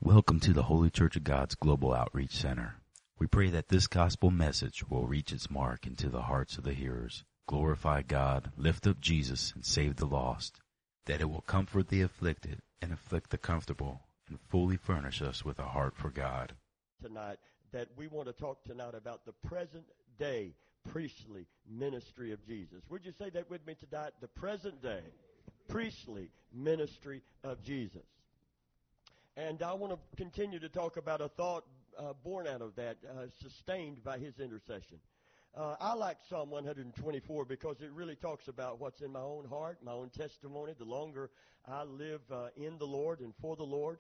Welcome to the Holy Church of God's Global Outreach Center. We pray that this gospel message will reach its mark into the hearts of the hearers, glorify God, lift up Jesus, and save the lost, that it will comfort the afflicted and afflict the comfortable, and fully furnish us with a heart for God. Tonight, that we want to talk tonight about the present day priestly ministry of Jesus. Would you say that with me tonight? The present day priestly ministry of Jesus. And I want to continue to talk about a thought born out of that, sustained by his intercession. I like Psalm 124 because it really talks about what's in my own heart, my own testimony. The longer I live in the Lord and for the Lord,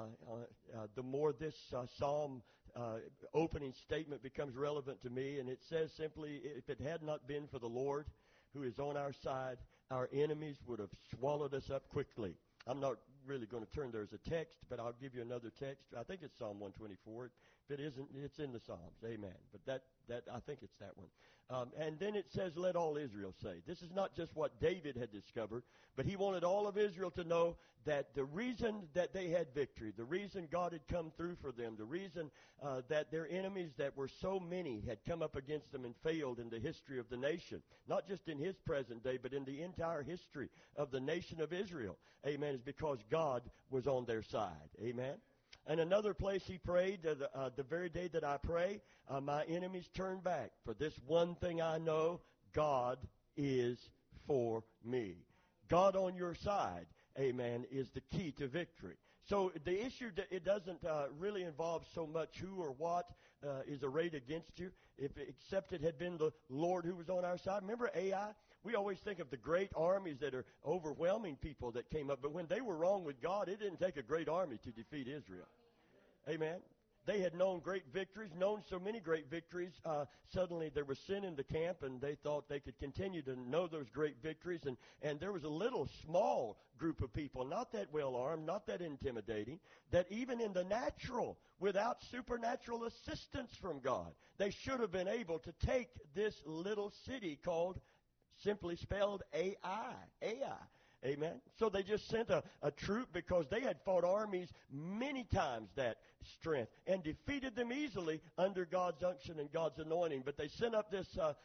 the more this psalm opening statement becomes relevant to me. And it says simply, if it had not been for the Lord who is on our side, our enemies would have swallowed us up quickly. I'm not really going to turn there as a text, but I'll give you another text. I think it's Psalm 124. If it isn't, it's in the Psalms. Amen. But that I think it's that one. And then it says, let all Israel say. This is not just what David had discovered, but he wanted all of Israel to know that the reason that they had victory, the reason God had come through for them, the reason that their enemies that were so many had come up against them and failed in the history of the nation, not just in his present day, but in the entire history of the nation of Israel, amen, is because God was on their side, amen. And another place he prayed, the very day that I pray, my enemies turn back. For this one thing I know, God is for me. God on your side, amen, is the key to victory. So the issue, it doesn't really involve so much who or what is arrayed against you, except it had been the Lord who was on our side. Remember Ai? We always think of the great armies that are overwhelming people that came up. But when they were wrong with God, it didn't take a great army to defeat Israel. Amen. They had known great victories, known so many great victories. Suddenly there was sin in the camp, and they thought they could continue to know those great victories. And there was a little small group of people, not that well-armed, not that intimidating, that even in the natural, without supernatural assistance from God, they should have been able to take this little city called, simply spelled Ai. Amen. So they just sent a troop because they had fought armies many times that strength and defeated them easily under God's unction and God's anointing. But they sent up this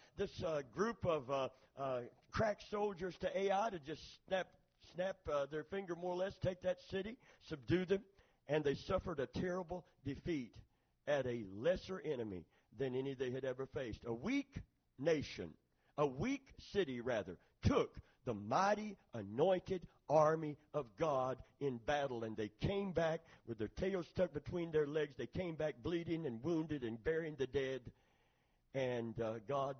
group of crack soldiers to Ai to just snap their finger more or less, take that city, subdue them, and they suffered a terrible defeat at a lesser enemy than any they had ever faced. A weak nation, a weak city rather, took the mighty anointed army of God in battle, and they came back with their tails stuck between their legs. They came back bleeding and wounded and burying the dead, and God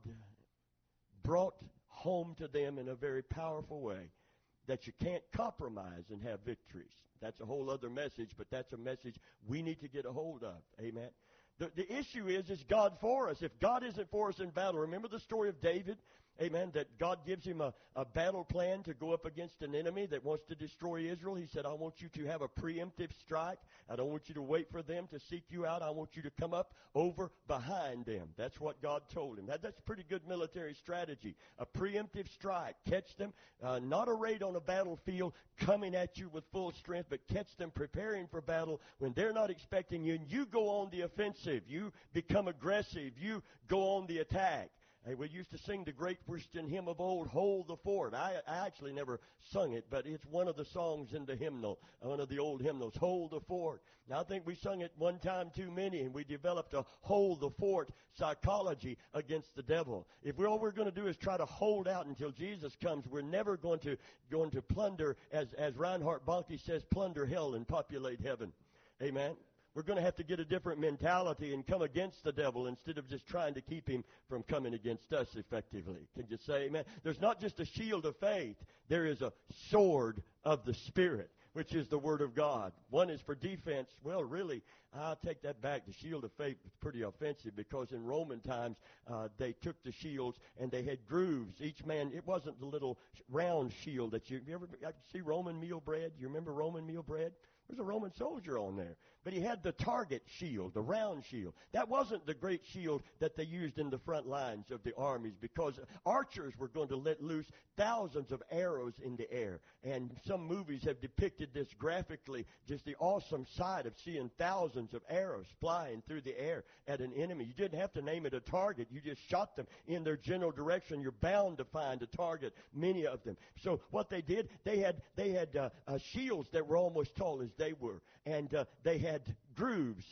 brought home to them in a very powerful way that you can't compromise and have victories. That's a whole other message, but that's a message we need to get a hold of. Amen. The issue is God for us? If God isn't for us in battle, remember the story of David? Amen, that God gives him a battle plan to go up against an enemy that wants to destroy Israel. He said, I want you to have a preemptive strike. I don't want you to wait for them to seek you out. I want you to come up over behind them. That's what God told him. That's pretty good military strategy. A preemptive strike. Catch them, not arrayed on a battlefield, coming at you with full strength, but catch them preparing for battle when they're not expecting you. And you go on the offensive. You become aggressive. You go on the attack. Hey, we used to sing the great Christian hymn of old, Hold the Fort. I actually never sung it, but it's one of the songs in the hymnal, one of the old hymnals, Hold the Fort. Now, I think we sung it one time too many, and we developed a Hold the Fort psychology against the devil. If all we're going to do is try to hold out until Jesus comes, we're never going to plunder, as Reinhard Bonnke says, plunder hell and populate heaven. Amen. We're going to have to get a different mentality and come against the devil instead of just trying to keep him from coming against us effectively. Can you say amen? There's not just a shield of faith. There is a sword of the Spirit, which is the Word of God. One is for defense. Well, really, I'll take that back. The shield of faith was pretty offensive because in Roman times, they took the shields and they had grooves. Each man, it wasn't the little round shield that you ever see Roman meal bread? You remember Roman meal bread? There's a Roman soldier on there. But he had the target shield, the round shield. That wasn't the great shield that they used in the front lines of the armies, because archers were going to let loose thousands of arrows in the air. And some movies have depicted this graphically, just the awesome sight of seeing thousands of arrows flying through the air at an enemy. You didn't have to name it a target. You just shot them in their general direction. You're bound to find a target, many of them. So what they did, they had shields that were almost tall as they were. And they had grooves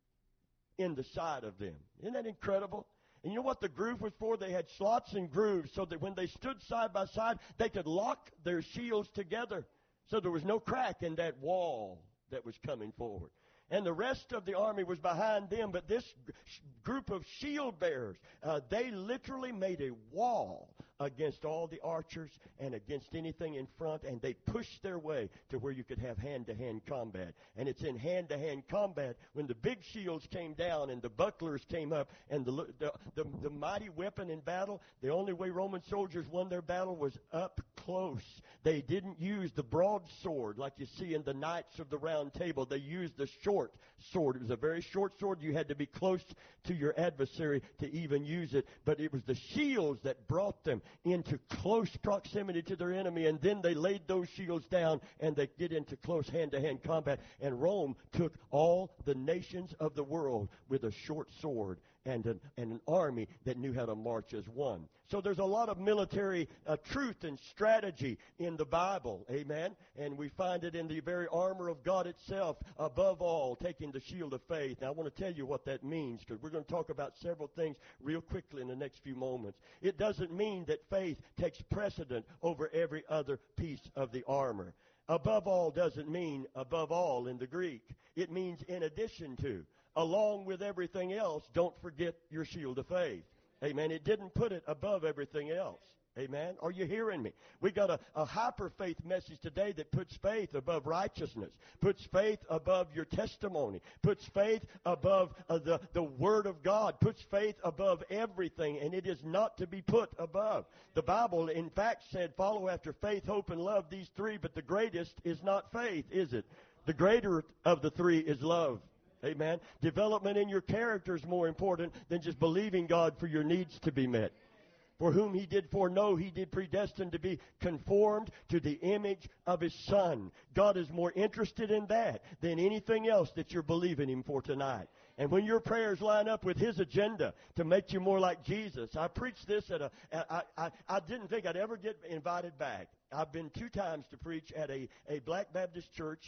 in the side of them. Isn't that incredible? And you know what the groove was for? They had slots and grooves so that when they stood side by side, they could lock their shields together. So there was no crack in that wall that was coming forward. And the rest of the army was behind them. But this group of shield bearers, they literally made a wall against all the archers and against anything in front, and they pushed their way to where you could have hand-to-hand combat. And it's in hand-to-hand combat when the big shields came down and the bucklers came up, and the mighty weapon in battle, the only way Roman soldiers won their battle was up close. They didn't use the broadsword like you see in the Knights of the Round Table. They used the short sword. It was a very short sword. You had to be close to your adversary to even use it. But it was the shields that brought them into close proximity to their enemy. And then they laid those shields down and they get into close hand-to-hand combat. And Rome took all the nations of the world with a short sword and an army that knew how to march as one. So there's a lot of military truth and strategy in the Bible, amen? And we find it in the very armor of God itself, above all, taking the shield of faith. Now, I want to tell you what that means, because we're going to talk about several things real quickly in the next few moments. It doesn't mean that faith takes precedent over every other piece of the armor. Above all doesn't mean above all in the Greek. It means in addition to. Along with everything else, don't forget your shield of faith. Amen. It didn't put it above everything else. Amen. Are you hearing me? We got a hyper faith message today that puts faith above righteousness, puts faith above your testimony, puts faith above the Word of God, puts faith above everything, and it is not to be put above. The Bible, in fact, said, follow after faith, hope, and love, these three, but the greatest is not faith, is it? The greater of the three is love. Amen. Development in your character is more important than just believing God for your needs to be met. For whom he did foreknow, he did predestine to be conformed to the image of his Son. God is more interested in that than anything else that you're believing him for tonight. And when your prayers line up with his agenda to make you more like Jesus, I preached this I didn't think I'd ever get invited back. I've been 2 times to preach at a Black Baptist church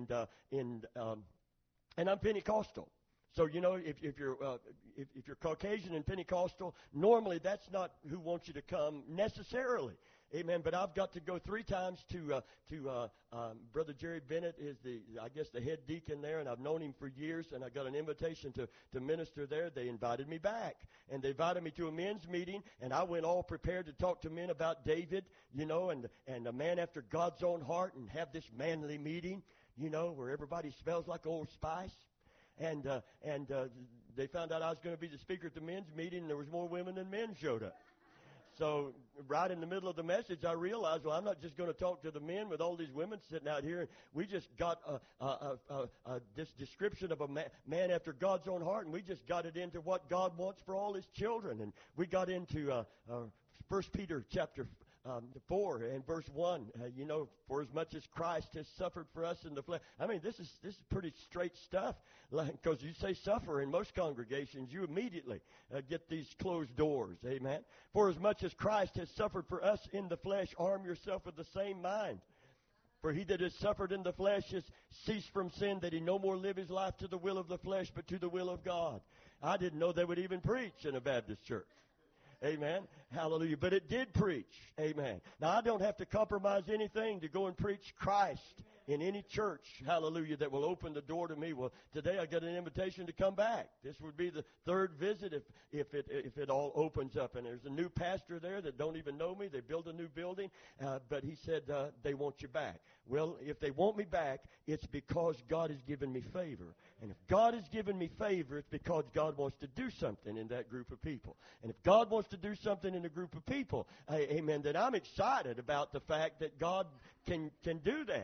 and I'm Pentecostal. So, you know, if you're Caucasian and Pentecostal, normally that's not who wants you to come necessarily. Amen. But I've got to go 3 times to Brother Jerry Bennett is the head deacon there, and I've known him for years, and I got an invitation to minister there. They invited me back, and they invited me to a men's meeting, and I went all prepared to talk to men about David, you know, and a man after God's own heart, and have this manly meeting, you know, where everybody smells like Old Spice. And they found out I was going to be the speaker at the men's meeting, and there was more women than men showed up. So right in the middle of the message, I realized, well, I'm not just going to talk to the men with all these women sitting out here. We just got this description of a man after God's own heart, and we just got it into what God wants for all his children. And we got into 1 Peter chapter 4 and verse 1, you know, for as much as Christ has suffered for us in the flesh. I mean, this is pretty straight stuff, because you say suffer in most congregations, you immediately get these closed doors. Amen. For as much as Christ has suffered for us in the flesh, arm yourself with the same mind. For he that has suffered in the flesh has ceased from sin, that he no more live his life to the will of the flesh, but to the will of God. I didn't know they would even preach in a Baptist church. Amen. Hallelujah. But it did preach. Amen. Now, I don't have to compromise anything to go and preach Christ in any church, hallelujah, that will open the door to me. Well, today I got an invitation to come back. This would be the 3rd visit if it all opens up. And there's a new pastor there that don't even know me. They built a new building, but he said they want you back. Well, if they want me back, it's because God has given me favor. And if God has given me favor, it's because God wants to do something in that group of people. And if God wants to do something in a group of people, amen, then I'm excited about the fact that God can do that, because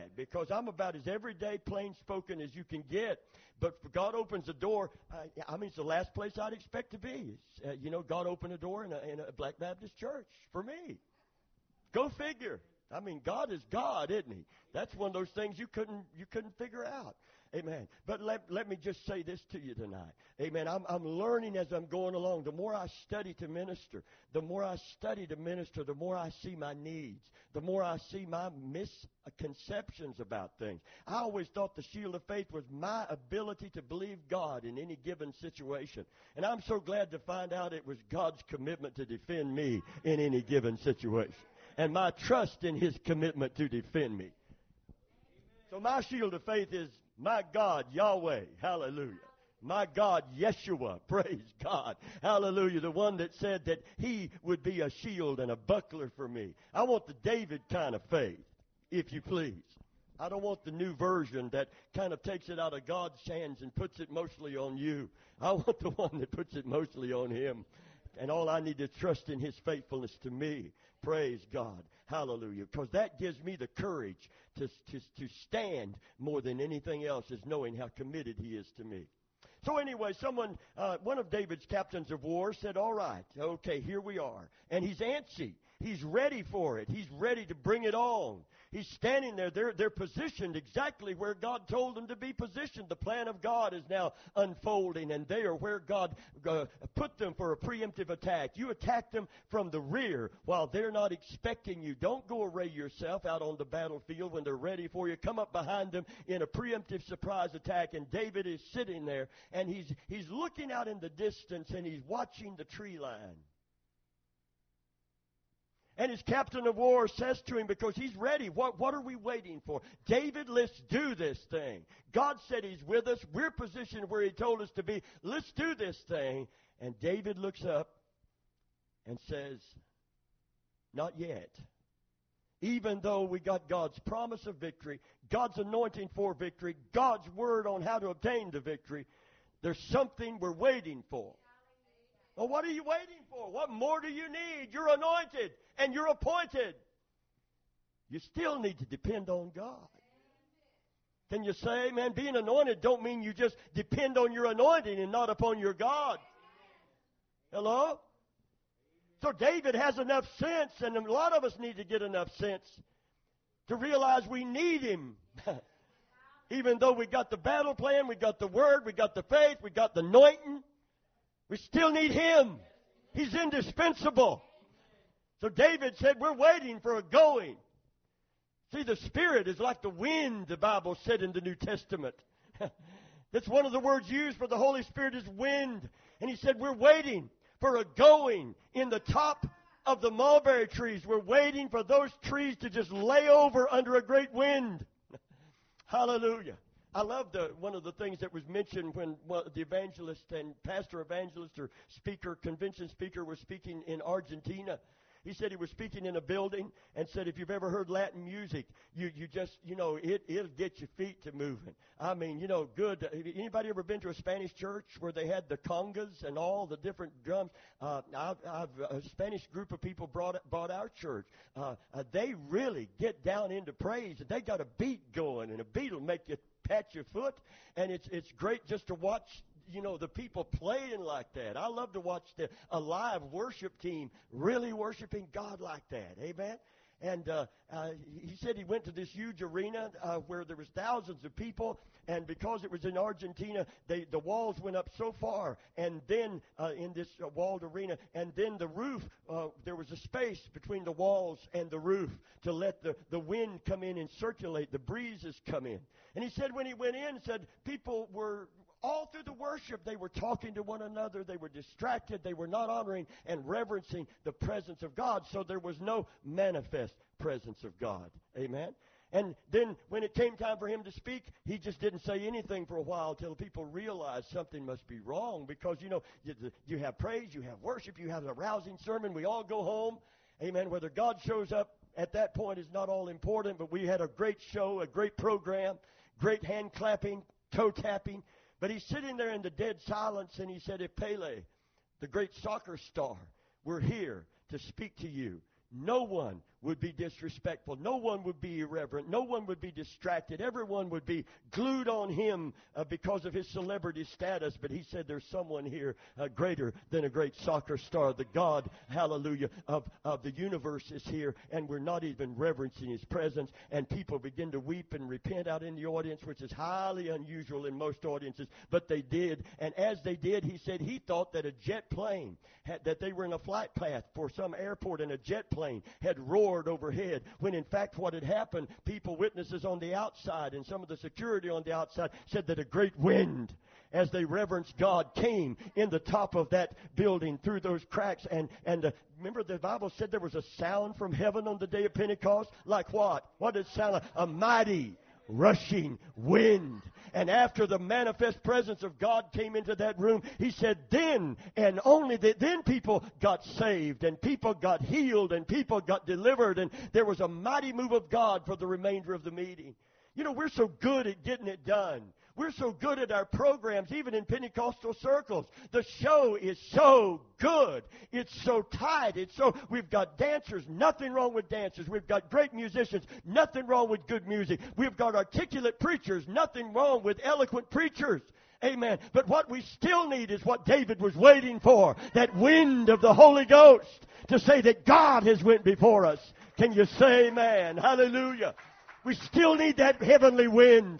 because I'm about as everyday, plain-spoken as you can get. But if God opens the door, it's the last place I'd expect to be. God opened a door in a Black Baptist church for me. Go figure. God is God, isn't He? That's one of those things you couldn't figure out. Amen. But let me just say this to you tonight. Amen. I'm learning as I'm going along. The more I study to minister, the more I see my needs. The more I see my misconceptions about things. I always thought the shield of faith was my ability to believe God in any given situation. And I'm so glad to find out it was God's commitment to defend me in any given situation. And my trust in His commitment to defend me. So my shield of faith is my God, Yahweh. Hallelujah. My God, Yeshua. Praise God. Hallelujah. The one that said that He would be a shield and a buckler for me. I want the David kind of faith, if you please. I don't want the new version that kind of takes it out of God's hands and puts it mostly on you. I want the one that puts it mostly on Him. And all I need to trust in His faithfulness to me. Praise God. Hallelujah. Because that gives me the courage to stand more than anything else, is knowing how committed He is to me. So anyway, one of David's captains of war said, all right, okay, here we are. And he's antsy. He's ready for it. He's ready to bring it on. He's standing there. They're positioned exactly where God told them to be positioned. The plan of God is now unfolding, and they are where God put them for a preemptive attack. You attack them from the rear while they're not expecting you. Don't go array yourself out on the battlefield when they're ready for you. Come up behind them in a preemptive surprise attack, and David is sitting there, and he's looking out in the distance, and he's watching the tree line. And his captain of war says to him, because he's ready, what are we waiting for? David, let's do this thing. God said He's with us. We're positioned where He told us to be. Let's do this thing. And David looks up and says, not yet. Even though we got God's promise of victory, God's anointing for victory, God's word on how to obtain the victory, there's something we're waiting for. Well, what are you waiting for? What more do you need? You're anointed and you're appointed. You still need to depend on God. Can you say, man, being anointed don't mean you just depend on your anointing and not upon your God. Hello? So David has enough sense, and a lot of us need to get enough sense to realize we need Him. Even though we got the battle plan, we got the word, we got the faith, we got the anointing, we still need Him. He's indispensable. So David said, we're waiting for a going. See, the Spirit is like the wind, the Bible said in the New Testament. That's one of the words used for the Holy Spirit is wind. And he said, we're waiting for a going in the top of the mulberry trees. We're waiting for those trees to just lay over under a great wind. Hallelujah. I love one of the things that was mentioned when the evangelist and pastor evangelist or speaker, convention speaker was speaking in Argentina. He said he was speaking in a building and said, if you've ever heard Latin music, you just, it'll get your feet to moving. Good. Anybody ever been to a Spanish church where they had the congas and all the different drums? A Spanish group of people brought our church. They really get down into praise. They got a beat going, and a beat will make you pat your foot, and it's great just to watch the people playing like that. I love to watch a live worship team really worshiping God like that. Amen. And he said he went to this huge arena where there was thousands of people, and because it was in Argentina, the walls went up so far, and then in this walled arena, and then the roof, there was a space between the walls and the roof to let the wind come in and circulate, the breezes come in. And he said when he went in, said people were all through the worship, they were talking to one another. They were distracted. They were not honoring and reverencing the presence of God. So there was no manifest presence of God. Amen. And then when it came time for him to speak, he just didn't say anything for a while until people realized something must be wrong. Because, you have praise, you have worship, you have a rousing sermon. We all go home. Amen. Whether God shows up at that point is not all important. But we had a great show, a great program, great hand clapping, toe tapping. But he's sitting there in the dead silence, and he said, if Pele, the great soccer star, were here to speak to you, no one would be disrespectful. No one would be irreverent. No one would be distracted. Everyone would be glued on him because of his celebrity status. But he said there's someone here greater than a great soccer star. The God, hallelujah, of the universe is here, and we're not even reverencing his presence. And people begin to weep and repent out in the audience, which is highly unusual in most audiences. But they did. And as they did, he said he thought that a jet plane, that they were in a flight path for some airport, and a jet plane had roared overhead, when in fact what had happened, witnesses on the outside and some of the security on the outside said that a great wind, as they reverenced God, came in the top of that building through those cracks. And remember, the Bible said there was a sound from heaven on the day of Pentecost. Like what? What did it sound like? A mighty rushing wind. And after the manifest presence of God came into that room, he said then, and only then people got saved, and people got healed, and people got delivered, and there was a mighty move of God for the remainder of the meeting. You know, we're so good at getting it done. We're so good at our programs, even in Pentecostal circles. The show is so good. It's so tight. We've got dancers, nothing wrong with dancers. We've got great musicians, nothing wrong with good music. We've got articulate preachers, nothing wrong with eloquent preachers. Amen. But what we still need is what David was waiting for, that wind of the Holy Ghost, to say that God has went before us. Can you say amen? Hallelujah. We still need that heavenly wind.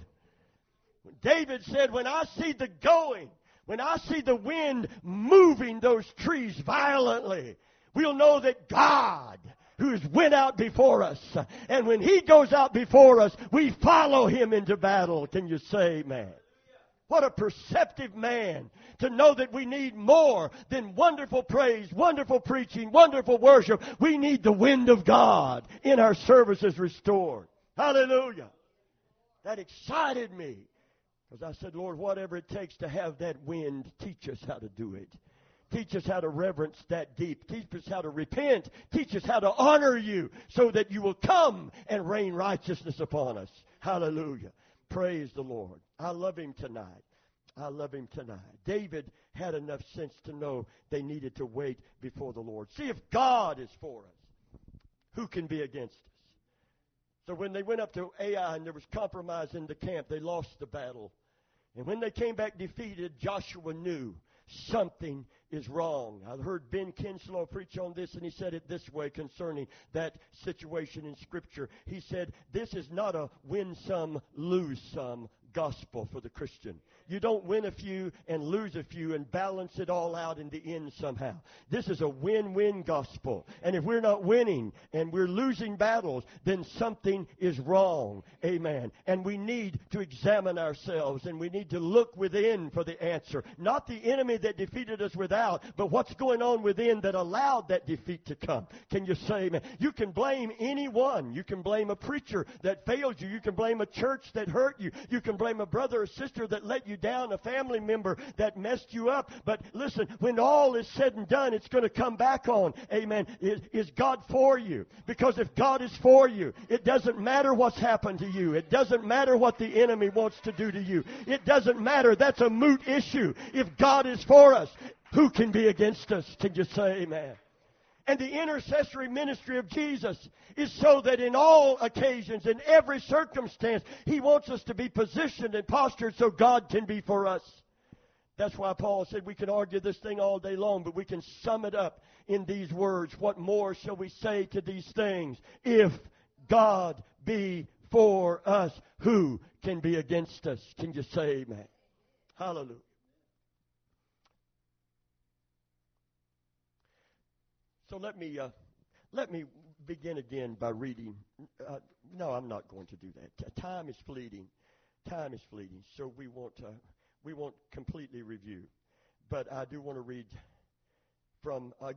David said, when I see the going, when I see the wind moving those trees violently, we'll know that God, who's went out before us, and when he goes out before us, we follow him into battle. Can you say amen? What a perceptive man to know that we need more than wonderful praise, wonderful preaching, wonderful worship. We need the wind of God in our services restored. Hallelujah. That excited me. Because I said, Lord, whatever it takes to have that wind, teach us how to do it. Teach us how to reverence that deep. Teach us how to repent. Teach us how to honor you so that you will come and rain righteousness upon us. Hallelujah. Praise the Lord. I love him tonight. I love him tonight. David had enough sense to know they needed to wait before the Lord. See, if God is for us, who can be against us? So when they went up to Ai and there was compromise in the camp, they lost the battle. And when they came back defeated, Joshua knew something is wrong. I heard Ben Kinslow preach on this, and he said it this way concerning that situation in Scripture. He said, this is not a win some, lose some gospel for the Christian. You don't win a few and lose a few and balance it all out in the end somehow. This is a win-win gospel. And if we're not winning and we're losing battles, then something is wrong. Amen. And we need to examine ourselves, and we need to look within for the answer. Not the enemy that defeated us without, but what's going on within that allowed that defeat to come. Can you say amen? You can blame anyone. You can blame a preacher that failed you. You can blame a church that hurt you. You can blame a brother or sister that let you down, a family member that messed you up. But listen, when all is said and done, it's going to come back on, amen, is God for you? Because if God is for you, it doesn't matter what's happened to you. It doesn't matter what the enemy wants to do to you. It doesn't matter. That's a moot issue. If God is for us, who can be against us? Can you say amen? And the intercessory ministry of Jesus is so that in all occasions, in every circumstance, he wants us to be positioned and postured so God can be for us. That's why Paul said we can argue this thing all day long, but we can sum it up in these words. What more shall we say to these things? If God be for us, who can be against us? Can you say amen? Hallelujah. So let me begin again by reading. No, I'm not going to do that. Time is fleeting. Time is fleeting. So we won't completely review. But I do want to read from I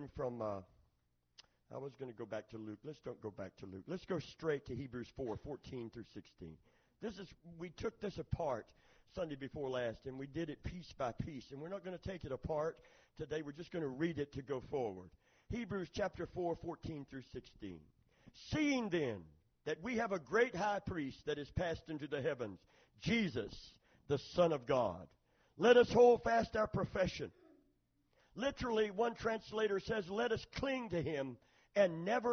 was going to go back to Luke. Let's don't go back to Luke. Let's go straight to Hebrews 4:14 through 16. We took this apart Sunday before last, and we did it piece by piece. And we're not going to take it apart today. We're just going to read it to go forward. Hebrews chapter 4:14 through 16. Seeing then that we have a great high priest that is passed into the heavens, Jesus, the Son of God, let us hold fast our profession. Literally, one translator says, let us cling to him and never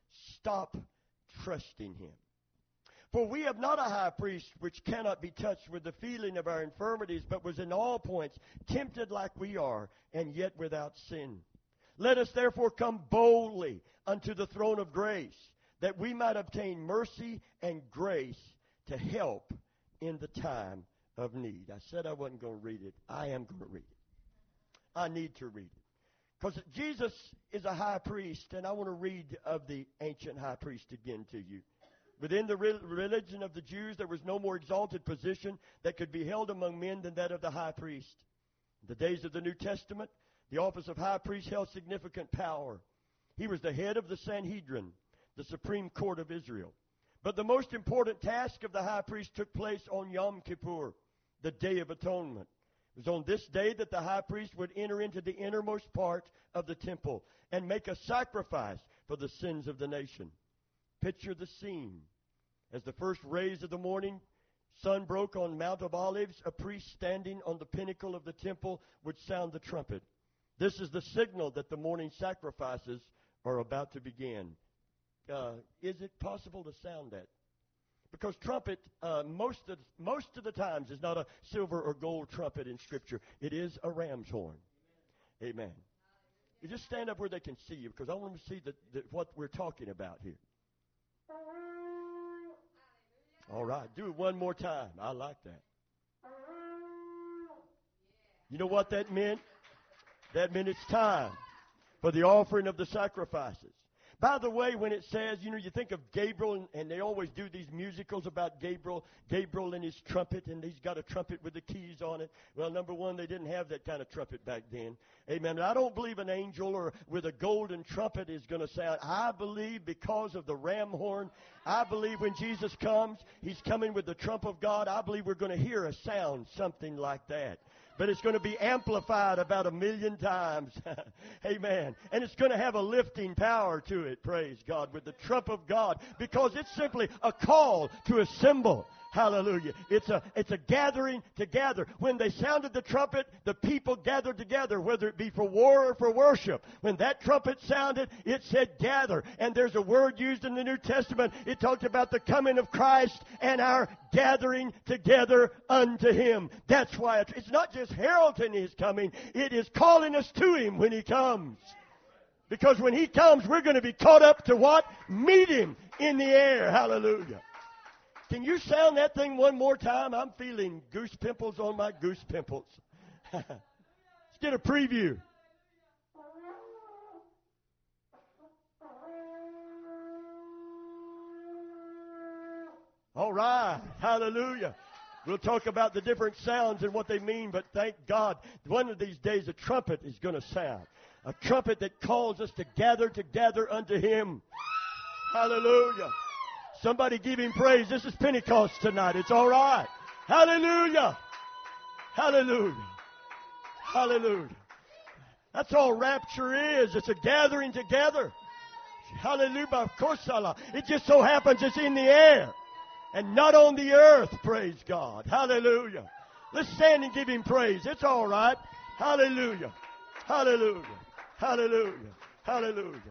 stop trusting Him. For we have not a high priest which cannot be touched with the feeling of our infirmities, but was in all points tempted like we are, and yet without sin. Let us therefore come boldly unto the throne of grace, that we might obtain mercy and grace to help in the time of need. I said I wasn't going to read it. I am going to read it. I need to read it. Because Jesus is a high priest, and I want to read of the ancient high priest again to you. Within the religion of the Jews, there was no more exalted position that could be held among men than that of the high priest. In the days of the New Testament, the office of high priest held significant power. He was the head of the Sanhedrin, the supreme court of Israel. But the most important task of the high priest took place on Yom Kippur, the Day of Atonement. It was on this day that the high priest would enter into the innermost part of the temple and make a sacrifice for the sins of the nation. Picture the scene. As the first rays of the morning sun broke on Mount of Olives, a priest standing on the pinnacle of the temple would sound the trumpet. This is the signal that the morning sacrifices are about to begin. Is it possible to sound that? Because trumpet, most of the times, is not a silver or gold trumpet in Scripture. It is a ram's horn. Amen. You just stand up where they can see you, because I want them to see what we're talking about here. All right, do it one more time. I like that. You know what that meant? That meant it's time for the offering of the sacrifices. By the way, when it says, you think of Gabriel, and they always do these musicals about Gabriel and his trumpet, and he's got a trumpet with the keys on it. Well, number one, they didn't have that kind of trumpet back then. Amen. I don't believe an angel or with a golden trumpet is going to sound. I believe because of the ram horn, I believe when Jesus comes, He's coming with the trump of God. I believe we're going to hear a sound, something like that. But it's going to be amplified about 1,000,000 times. Amen. And it's going to have a lifting power to it, praise God, with the trump of God, because it's simply a call to assemble. Hallelujah. It's a gathering together. When they sounded the trumpet, the people gathered together, whether it be for war or for worship. When that trumpet sounded, it said gather. And there's a word used in the New Testament. It talked about the coming of Christ and our gathering together unto Him. That's why it's not just heralding His coming. It is calling us to Him when He comes. Because when He comes, we're going to be caught up to what? Meet Him in the air. Hallelujah. Can you sound that thing one more time? I'm feeling goose pimples on my goose pimples. Let's get a preview. All right. Hallelujah. We'll talk about the different sounds and what they mean, but thank God, one of these days a trumpet is going to sound. A trumpet that calls us to gather together unto Him. Hallelujah. Somebody give Him praise. This is Pentecost tonight. It's all right. Hallelujah. Hallelujah. Hallelujah. That's all rapture is. It's a gathering together. Hallelujah. Of course, it just so happens it's in the air and not on the earth. Praise God. Hallelujah. Let's stand and give Him praise. It's all right. Hallelujah. Hallelujah. Hallelujah. Hallelujah.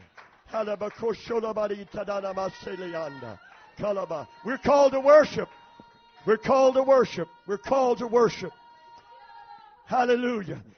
We're called to worship. We're called to worship. We're called to worship. Hallelujah.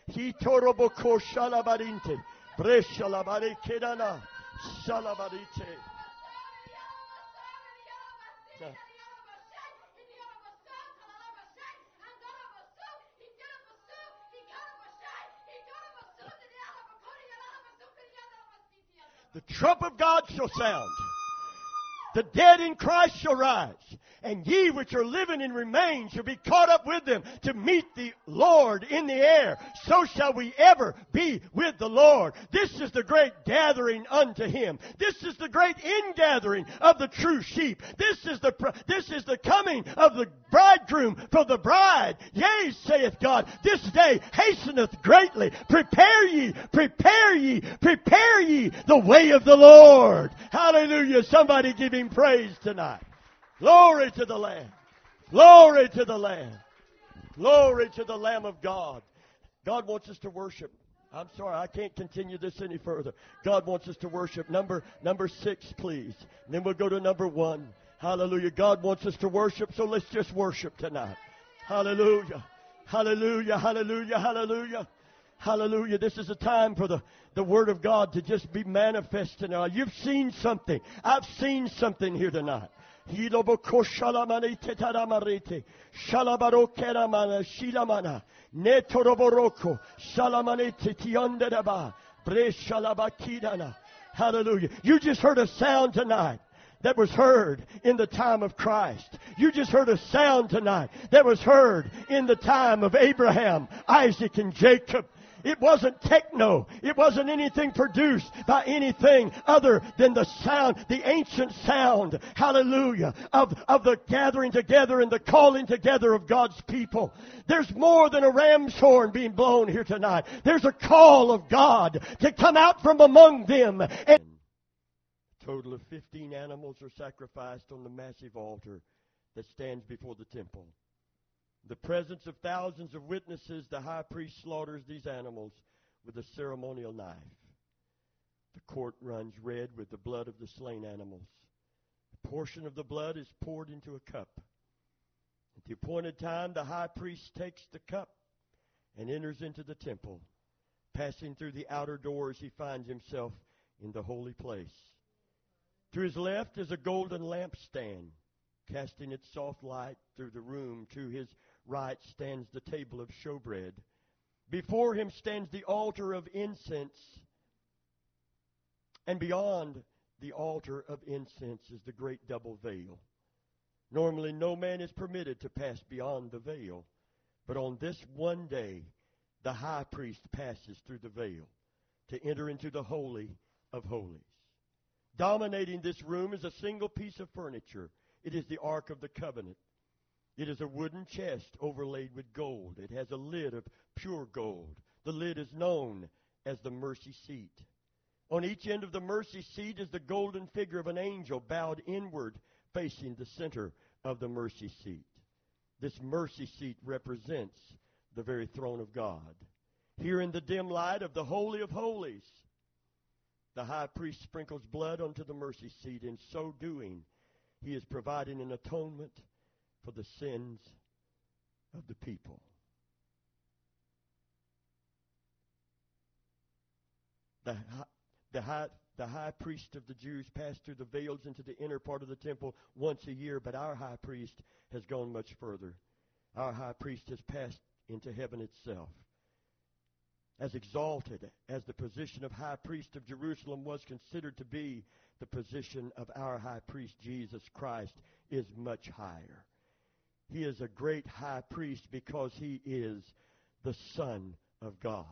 The trump of God shall sound. The dead in Christ shall rise. And ye which are living and remain shall be caught up with them to meet the Lord in the air. So shall we ever be with the Lord. This is the great gathering unto Him. This is the great ingathering of the true sheep. This is the coming of the bridegroom for the bride. Yea, saith God, this day hasteneth greatly. Prepare ye, prepare ye, prepare ye the way of the Lord. Hallelujah. Somebody give Him praise tonight. Glory to the Lamb. Glory to the Lamb. Glory to the Lamb of God. God wants us to worship. I'm sorry, I can't continue this any further. God wants us to worship. Number 6, please. And then we'll go to number 1. Hallelujah. God wants us to worship, so let's just worship tonight. Hallelujah. Hallelujah. Hallelujah. Hallelujah. Hallelujah. This is a time for the Word of God to just be manifest tonight. You've seen something. I've seen something here tonight. Hallelujah. You just heard a sound tonight that was heard in the time of Christ. You just heard a sound tonight that was heard in the time of Abraham, Isaac, and Jacob. It wasn't techno. It wasn't anything produced by anything other than the sound, the ancient sound, hallelujah, of the gathering together and the calling together of God's people. There's more than a ram's horn being blown here tonight. There's a call of God to come out from among them. And a total of 15 animals are sacrificed on the massive altar that stands before the temple. In the presence of thousands of witnesses, the high priest slaughters these animals with a ceremonial knife. The court runs red with the blood of the slain animals. A portion of the blood is poured into a cup. At the appointed time, the high priest takes the cup and enters into the temple. Passing through the outer doors, he finds himself in the holy place. To his left is a golden lampstand, casting its soft light through the room. To his right stands the table of showbread. Before him stands the altar of incense. And beyond the altar of incense is the great double veil. Normally, no man is permitted to pass beyond the veil. But on this one day, the high priest passes through the veil to enter into the Holy of Holies. Dominating this room is a single piece of furniture. It is the Ark of the Covenant. It is a wooden chest overlaid with gold. It has a lid of pure gold. The lid is known as the mercy seat. On each end of the mercy seat is the golden figure of an angel bowed inward, facing the center of the mercy seat. This mercy seat represents the very throne of God. Here in the dim light of the Holy of Holies, the high priest sprinkles blood onto the mercy seat. In so doing, he is providing an atonement for the sins of the people. The high priest of the Jews passed through the veils into the inner part of the temple once a year, but our high priest has gone much further. Our high priest has passed into heaven itself. As exalted as the position of high priest of Jerusalem was considered to be, the position of our high priest, Jesus Christ, is much higher. He is a great high priest because he is the Son of God.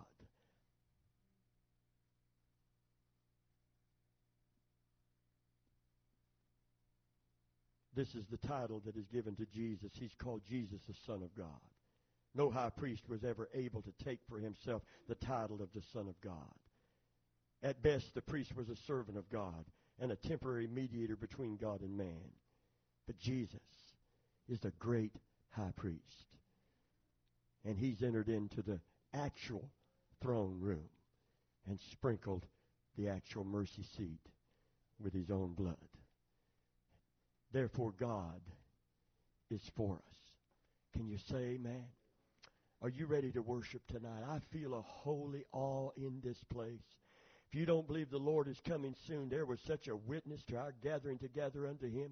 This is the title that is given to Jesus. He's called Jesus the Son of God. No high priest was ever able to take for himself the title of the Son of God. At best, the priest was a servant of God and a temporary mediator between God and man. But Jesus is the great high priest. And he's entered into the actual throne room and sprinkled the actual mercy seat with his own blood. Therefore, God is for us. Can you say amen? Are you ready to worship tonight? I feel a holy awe in this place. If you don't believe the Lord is coming soon, there was such a witness to our gathering together unto him.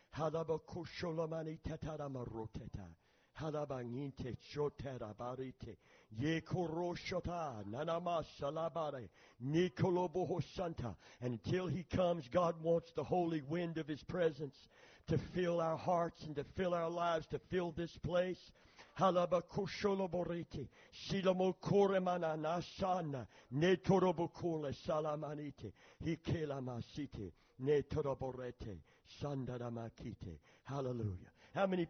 And until he comes, God wants the holy wind of his presence to fill our hearts and to fill our lives, to fill this place. Halabakusholoboriti, Silamokore mananasana, Netorobokule salamanite, Hikelamasite, Netoroborete, Sandaramakite. Hallelujah. How many?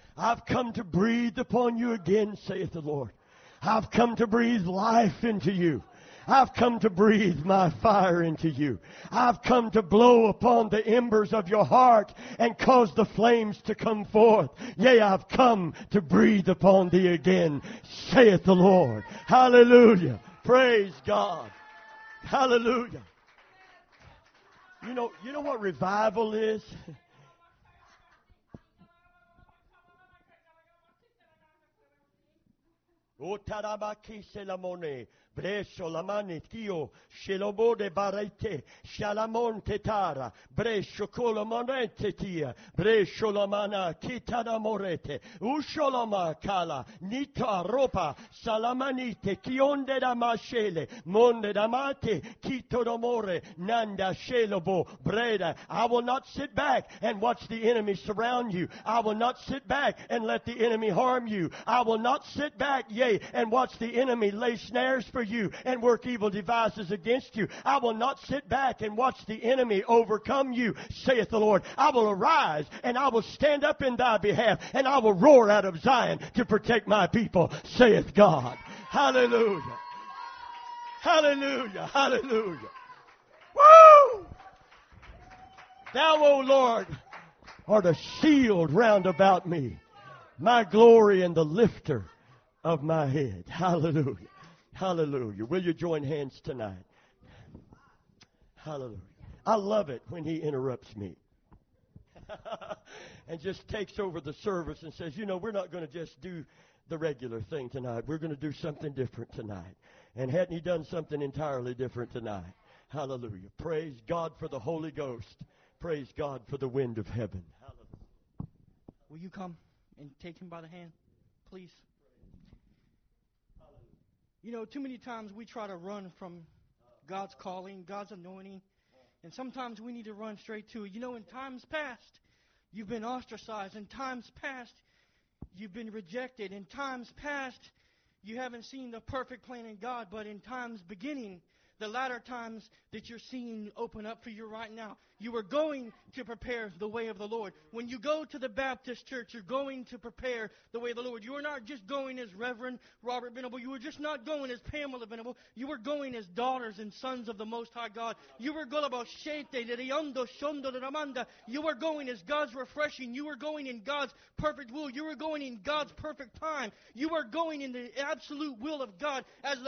I've come to breathe upon you again, saith the Lord. I've come to breathe life into you. I've come to breathe my fire into you. I've come to blow upon the embers of your heart and cause the flames to come forth. Yea, I've come to breathe upon thee again, saith the Lord. Hallelujah. Praise God. Hallelujah. You know what revival is? O tarabaki selamone. Brescio la mani tio, scelobode barete, shalamon tetara, brescio colomonete tia, brescio la mana, kitana morete, usholama kala, nita ropa, salamanite, kionde da mashele, monde da mate, kito d'amore, nanda shelobo, breda. I will not sit back and watch the enemy surround you. I will not sit back and let the enemy harm you. I will not sit back, yea, and watch the enemy lay snares for you and work evil devices against you. I will not sit back and watch the enemy overcome you, saith the Lord. I will arise and I will stand up in thy behalf, and I will roar out of Zion to protect my people, saith God. Hallelujah. Hallelujah. Hallelujah. Woo! Thou, O Lord, art a shield round about me, my glory and the lifter of my head. Hallelujah. Hallelujah. Will you join hands tonight? Hallelujah. I love it when he interrupts me and just takes over the service and says, we're not going to just do the regular thing tonight. We're going to do something different tonight. And hadn't he done something entirely different tonight? Hallelujah. Praise God for the Holy Ghost. Praise God for the wind of heaven. Hallelujah. Will you come and take him by the hand, please? Too many times we try to run from God's calling, God's anointing, and sometimes we need to run straight to it. In times past, you've been ostracized. In times past, you've been rejected. In times past, you haven't seen the perfect plan in God, but in times beginning, the latter times that you're seeing open up for you right now, you are going to prepare the way of the Lord. When you go to the Baptist church, you're going to prepare the way of the Lord. You are not just going as Reverend Robert Venable. You are just not going as Pamela Venable. You are going as daughters and sons of the Most High God. You are You are going as God's refreshing. You are going in God's perfect will. You are going in God's perfect time. You are going in the absolute will of God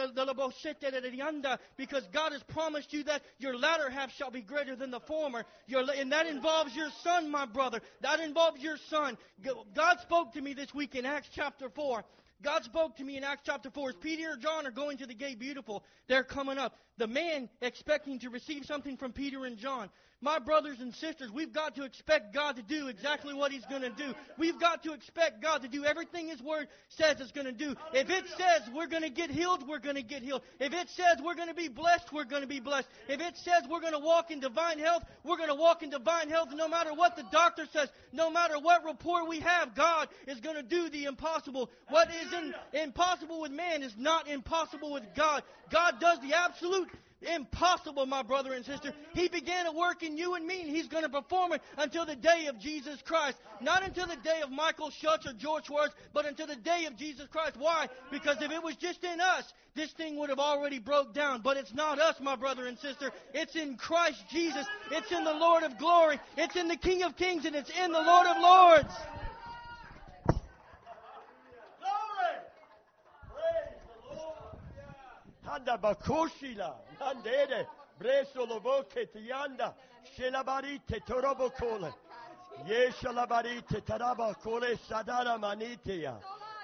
because God has promised you that your latter half shall be greater than the former. And that involves your son, my brother. That involves your son. God spoke to me this week in Acts chapter 4. God spoke to me in Acts chapter 4. As Peter and John are going to the gate beautiful, they're coming up. The man expecting to receive something from Peter and John. My brothers and sisters, we've got to expect God to do exactly what He's going to do. We've got to expect God to do everything His Word says it's going to do. If it says we're going to get healed, we're going to get healed. If it says we're going to be blessed, we're going to be blessed. If it says we're going to walk in divine health, we're going to walk in divine health. No matter what the doctor says, no matter what report we have, God is going to do the impossible. What is impossible with man is not impossible with God. God does the absolute impossible, my brother and sister. He began a work in you and me, and He's going to perform it until the day of Jesus Christ. Not until the day of Michael Schutz or George Schwartz, but until the day of Jesus Christ. Why? Because if it was just in us, this thing would have already broke down. But it's not us, my brother and sister. It's in Christ Jesus. It's in the Lord of glory. It's in the King of kings, and it's in the Lord of lords. Handa bakoshila, nandede, breso loboke tianda, shelabarite torobokole, yeshalabarite tarabakole sadara manitia.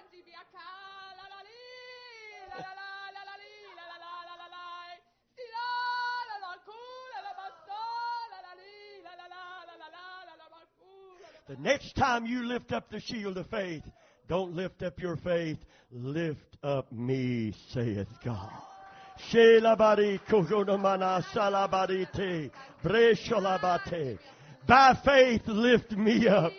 The next time you lift up the shield of faith, don't lift up your faith, lift up me, saith God. Shelabari kojonamana salabarite bresholabate. By faith lift me up.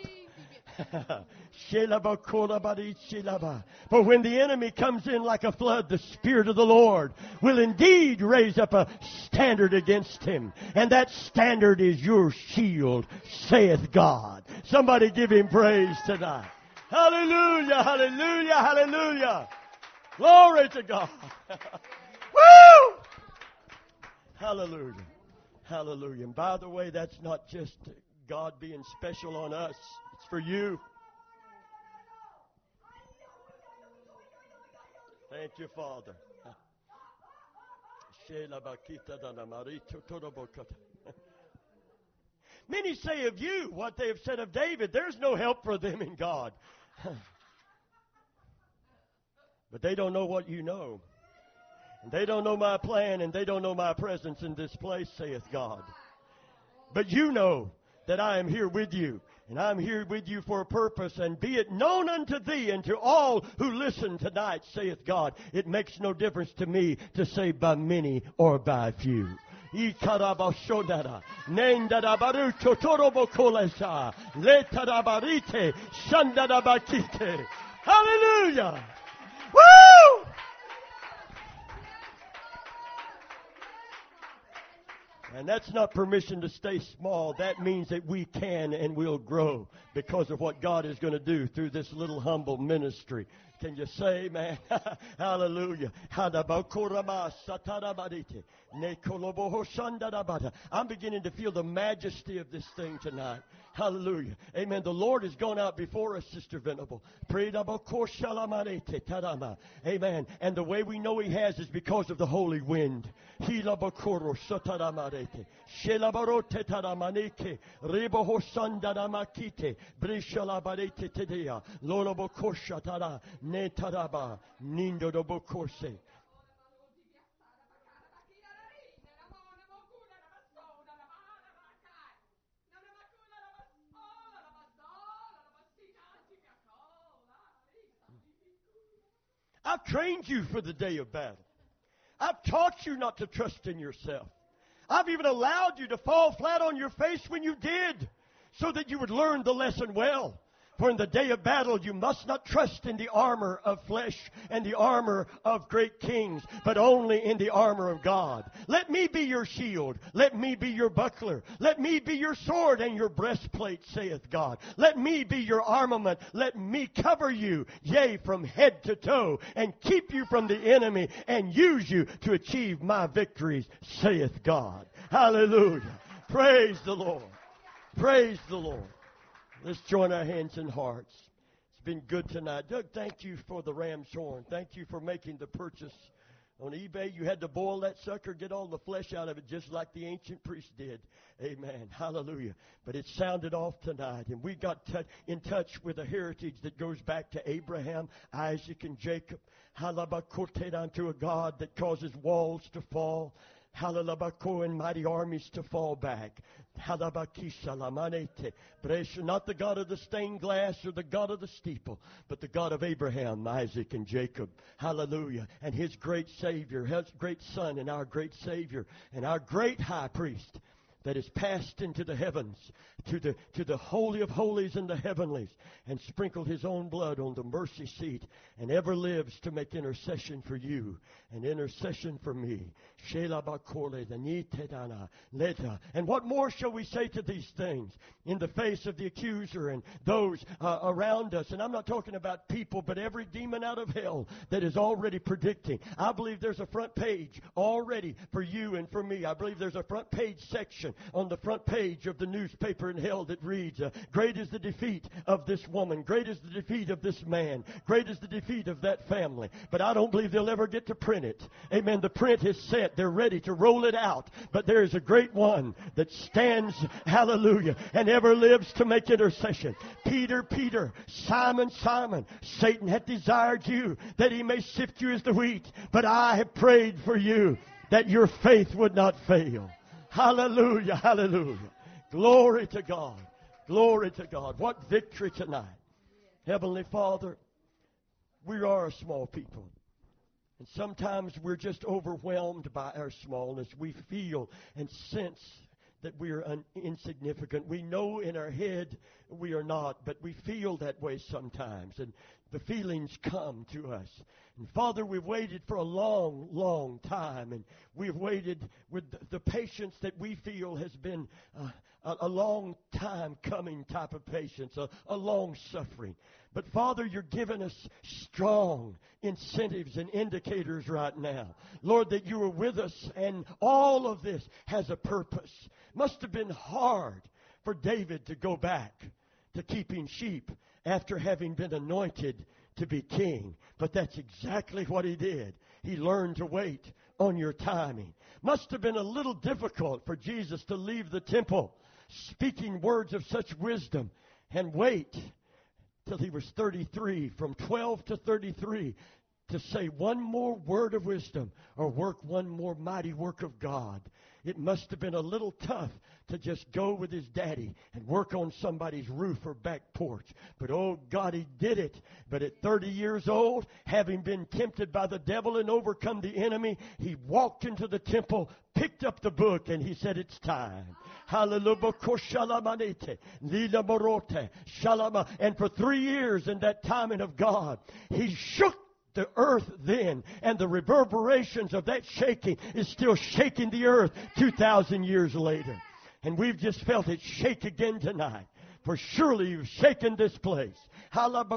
For when the enemy comes in like a flood, the Spirit of the Lord will indeed raise up a standard against him. And that standard is your shield, saith God. Somebody give Him praise tonight. Hallelujah, hallelujah, hallelujah. Glory to God. Woo! Hallelujah, hallelujah. And by the way, that's not just God being special on us. It's for you. Thank you, Father. Many say of you what they have said of David. There's no help for them in God. But they don't know what you know. And they don't know my plan, and they don't know my presence in this place, saith God. But you know that I am here with you. And I'm here with you for a purpose, and be it known unto thee and to all who listen tonight, saith God, it makes no difference to me to say by many or by few. Hallelujah! Woo! And that's not permission to stay small. That means that we can and will grow because of what God is going to do through this little humble ministry. Can you say, man? Hallelujah. I'm beginning to feel the majesty of this thing tonight. Hallelujah. Amen. The Lord has gone out before us, Sister Venable. Amen. And the way we know He has is because of the holy wind. I've trained you for the day of battle. I've taught you not to trust in yourself. I've even allowed you to fall flat on your face when you did, so that you would learn the lesson well. For in the day of battle, you must not trust in the armor of flesh and the armor of great kings, but only in the armor of God. Let me be your shield. Let me be your buckler. Let me be your sword and your breastplate, saith God. Let me be your armament. Let me cover you, yea, from head to toe, and keep you from the enemy, and use you to achieve my victories, saith God. Hallelujah. Praise the Lord. Praise the Lord. Let's join our hands and hearts. It's been good tonight. Doug, thank you for the ram's horn. Thank you for making the purchase on eBay. You had to boil that sucker, get all the flesh out of it, just like the ancient priest did. Amen. Hallelujah. But it sounded off tonight, and we got in touch with a heritage that goes back to Abraham, Isaac, and Jacob. Halabakote, to a God that causes walls to fall. Halalabako, and mighty armies to fall back. Halabakisalamanete. Not the God of the stained glass or the God of the steeple, but the God of Abraham, Isaac, and Jacob. Hallelujah. And His great Savior, His great Son, and our great Savior, and our great High Priest that is passed into the heavens, to the Holy of Holies in the heavenlies, and sprinkled His own blood on the mercy seat, and ever lives to make intercession for you and intercession for me. And what more shall we say to these things in the face of the accuser and those around us? And I'm not talking about people, but every demon out of hell that is already predicting. I believe there's a front page already for you and for me. I believe there's a front page section on the front page of the newspaper in hell that reads, great is the defeat of this woman, great is the defeat of this man, great is the defeat of that family. But I don't believe they'll ever get to print it. Amen. The print is set. They're ready to roll it out. But there is a great one that stands, hallelujah, and ever lives to make intercession. Peter, Peter, Simon, Simon, Satan hath desired you that he may sift you as the wheat. But I have prayed for you that your faith would not fail. Hallelujah, hallelujah. Glory to God. Glory to God. What victory tonight. Heavenly Father, we are a small people. And sometimes we're just overwhelmed by our smallness. We feel and sense that we are insignificant. We know in our head we are not, but we feel that way sometimes, and the feelings come to us. And Father, we've waited for a long, long time, and we've waited with the patience that we feel has been a long time coming type of patience, a long suffering. But Father, you're giving us strong incentives and indicators right now. Lord, that you are with us, and all of this has a purpose. Must have been hard for David to go back to keeping sheep after having been anointed to be king. But that's exactly what he did. He learned to wait on your timing. Must have been a little difficult for Jesus to leave the temple speaking words of such wisdom and wait till he was 33, from 12 to 33, to say one more word of wisdom or work one more mighty work of God. It must have been a little tough to just go with his daddy and work on somebody's roof or back porch. But oh God, he did it. But at 30 years old, having been tempted by the devil and overcome the enemy, he walked into the temple, picked up the book, and he said, it's time. Hallelujah. And for 3 years in that timing of God, he shook the earth then, and the reverberations of that shaking is still shaking the earth 2,000 years later. And we've just felt it shake again tonight. For surely you've shaken this place. And let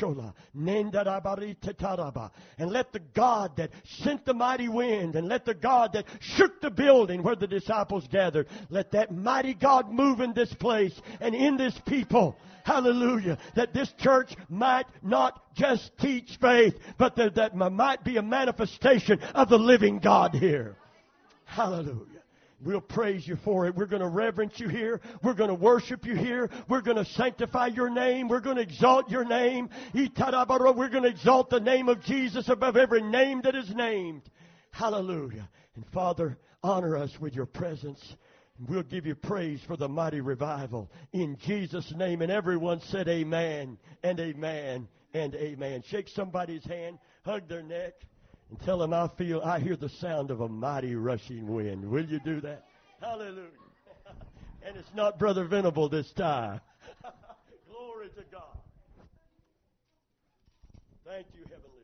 the God that sent the mighty wind, and let the God that shook the building where the disciples gathered, let that mighty God move in this place and in this people. Hallelujah. That this church might not just teach faith, but that might be a manifestation of the living God here. Hallelujah. We'll praise you for it. We're going to reverence you here. We're going to worship you here. We're going to sanctify your name. We're going to exalt your name. We're going to exalt the name of Jesus above every name that is named. Hallelujah. And Father, honor us with your presence. We'll give you praise for the mighty revival in Jesus' name. And everyone said amen and amen and amen. Shake somebody's hand, hug their neck, and tell them I hear the sound of a mighty rushing wind. Will you do that? Hallelujah. And it's not Brother Venable this time. Glory to God. Thank you, Heavenly